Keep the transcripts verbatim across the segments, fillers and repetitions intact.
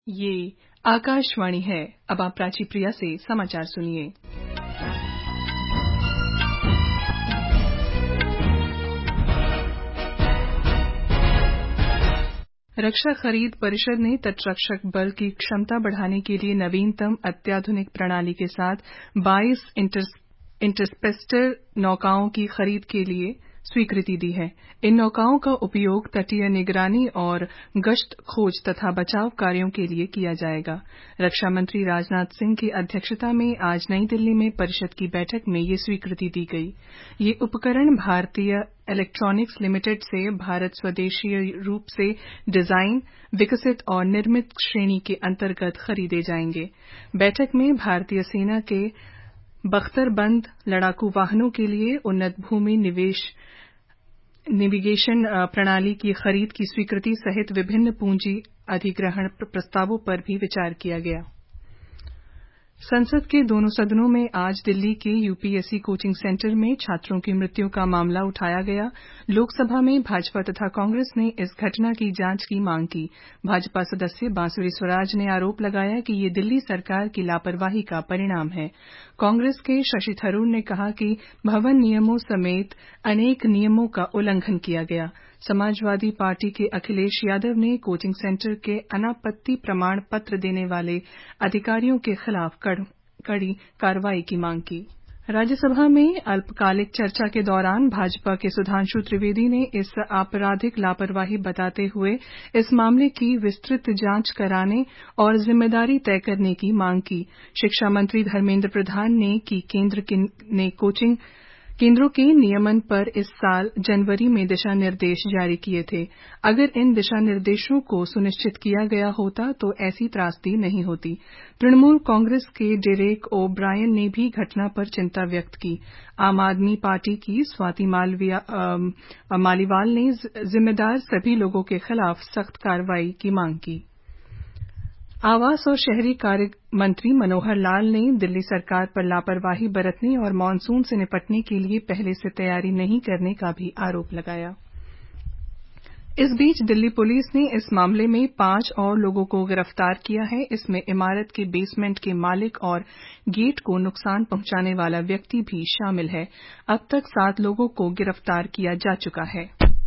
ये आकाशवाणी है। अब आप प्राची प्रिया से समाचार सुनिए। रक्षा खरीद परिषद ने तटरक्षक बल की क्षमता बढ़ाने के लिए नवीनतम अत्याधुनिक प्रणाली के साथ बाईस इंटरसेप्टर नौकाओं की खरीद के लिए स्वीकृति दी है। इन नौकाओं का उपयोग तटीय निगरानी और गश्त, खोज तथा बचाव कार्यों के लिए किया जाएगा। रक्षा मंत्री राजनाथ सिंह की अध्यक्षता में आज नई दिल्ली में परिषद की बैठक में ये स्वीकृति दी गई। ये उपकरण भारतीय इलेक्ट्रॉनिक्स लिमिटेड से भारत स्वदेशी रूप से डिजाइन, विकसित और निर्मित श्रेणी के अंतर्गत खरीदे जाएंगे। बैठक में भारतीय सेना के बख्तरबंद लड़ाकू वाहनों के लिए उन्नत भूमि निवेश नेविगेशन प्रणाली की खरीद की स्वीकृति सहित विभिन्न पूंजी अधिग्रहण प्रस्तावों पर भी विचार किया गया। संसद के दोनों सदनों में आज दिल्ली के यूपीएससी कोचिंग सेंटर में छात्रों की मृत्यु का मामला उठाया गया। लोकसभा में भाजपा तथा कांग्रेस ने इस घटना की जांच की मांग की। भाजपा सदस्य बांसुरी स्वराज ने आरोप लगाया कि ये दिल्ली सरकार की लापरवाही का परिणाम है। कांग्रेस के शशि थरूर ने कहा कि भवन नियमों समेत अनेक नियमों का उल्लंघन किया गया। समाजवादी पार्टी के अखिलेश यादव ने कोचिंग सेंटर के अनापत्ति प्रमाण पत्र देने वाले अधिकारियों के खिलाफ कड़ी कार्रवाई की मांग की। राज्यसभा में अल्पकालिक चर्चा के दौरान भाजपा के सुधांशु त्रिवेदी ने इस आपराधिक लापरवाही बताते हुए इस मामले की विस्तृत जांच कराने और जिम्मेदारी तय करने की मांग की। शिक्षा मंत्री धर्मेंद्र प्रधान ने कि केंद्र ने कोचिंग केंद्रों के नियमन पर इस साल जनवरी में दिशा निर्देश जारी किए थे। अगर इन दिशा निर्देशों को सुनिश्चित किया गया होता तो ऐसी त्रासदी नहीं होती। तृणमूल कांग्रेस के डेरेक ओ ब्रायन ने भी घटना पर चिंता व्यक्त की। आम आदमी पार्टी की स्वाति मालीवाल ने जिम्मेदार सभी लोगों के खिलाफ सख्त कार्रवाई की मांग की। आवास और शहरी कार्य मंत्री मनोहर लाल ने दिल्ली सरकार पर लापरवाही बरतने और मानसून से निपटने के लिए पहले से तैयारी नहीं करने का भी आरोप लगाया। इस बीच दिल्ली पुलिस ने इस मामले में पांच और लोगों को गिरफ्तार किया है। इसमें इमारत के बेसमेंट के मालिक और गेट को नुकसान पहुंचाने वाला व्यक्ति भी शामिल है। अब तक सात लोगों को गिरफ्तार किया जा चुका है।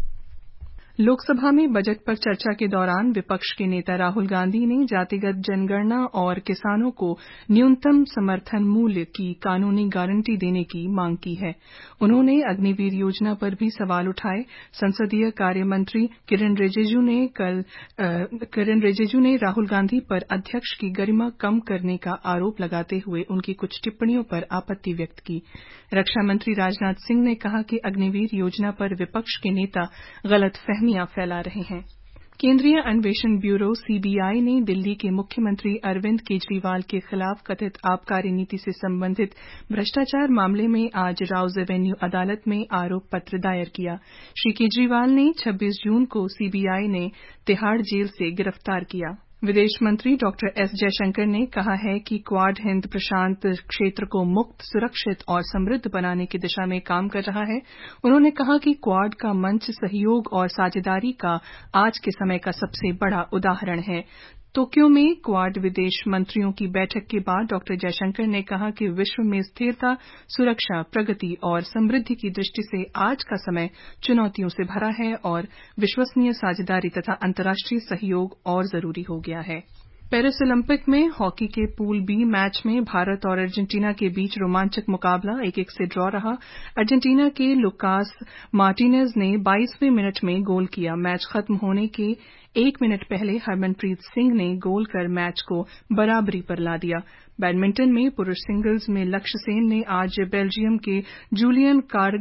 लोकसभा में बजट पर चर्चा के दौरान विपक्ष के नेता राहुल गांधी ने जातिगत जनगणना और किसानों को न्यूनतम समर्थन मूल्य की कानूनी गारंटी देने की मांग की है। उन्होंने अग्निवीर योजना पर भी सवाल उठाए। संसदीय कार्य मंत्री किरेन रिजिजू ने कल किरेन रिजिजू ने राहुल गांधी पर अध्यक्ष की गरिमा कम करने का आरोप लगाते हुए उनकी कुछ टिप्पणियों पर आपत्ति व्यक्त की। रक्षा मंत्री राजनाथ सिंह ने कहा कि अग्निवीर योजना पर विपक्ष के नेता गलतफहमियां फैला रहे हैं। केंद्रीय अन्वेषण ब्यूरो सीबीआई ने दिल्ली के मुख्यमंत्री अरविंद केजरीवाल के खिलाफ कथित आबकारी नीति से संबंधित भ्रष्टाचार मामले में आज राउज एवेन्यू अदालत में आरोप पत्र दायर किया। श्री केजरीवाल ने छब्बीस जून को सीबीआई ने तिहाड़ जेल से गिरफ्तार किया। विदेश मंत्री डॉक्टर एस जयशंकर ने कहा है कि क्वाड हिंद प्रशांत क्षेत्र को मुक्त, सुरक्षित और समृद्ध बनाने की दिशा में काम कर रहा है। उन्होंने कहा कि क्वाड का मंच सहयोग और साझेदारी का आज के समय का सबसे बड़ा उदाहरण है। टोक्यो में क्वाड विदेश मंत्रियों की बैठक के बाद डॉक्टर जयशंकर ने कहा कि विश्व में स्थिरता, सुरक्षा, प्रगति और समृद्धि की दृष्टि से आज का समय चुनौतियों से भरा है और विश्वसनीय साझेदारी तथा अंतर्राष्ट्रीय सहयोग और जरूरी हो गया है। पेरिस ओलंपिक में हॉकी के पूल बी मैच में भारत और अर्जेंटीना के बीच रोमांचक मुकाबला एक एक से ड्रॉ रहा। अर्जेंटीना के लुकास मार्टिनेज ने बाईसवें मिनट में गोल किया। मैच खत्म होने के एक मिनट पहले हरमनप्रीत सिंह ने गोल कर मैच को बराबरी पर ला दिया। बैडमिंटन में पुरुष सिंगल्स में लक्ष्य सेन ने आज बेल्जियम के जूलियन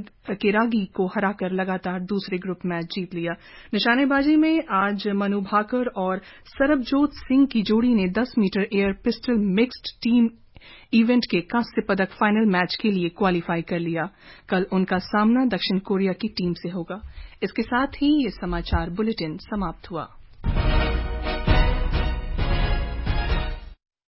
केरागी को हराकर लगातार दूसरे ग्रुप मैच जीत लिया। निशानेबाजी में आज मनु भाकर और सरबजोत सिंह की जोड़ी ने दस metre air pistol mixed team event के कांस्य पदक फाइनल मैच के लिए क्वालीफाई कर लिया। कल उनका सामना दक्षिण कोरिया की टीम से होगा। इसके साथ ही ये समाचार बुलेटिन समाप्त हुआ।